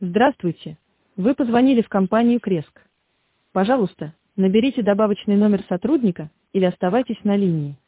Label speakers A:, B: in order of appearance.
A: Здравствуйте. Вы позвонили в компанию Креск. Пожалуйста, наберите добавочный номер сотрудника или оставайтесь на линии.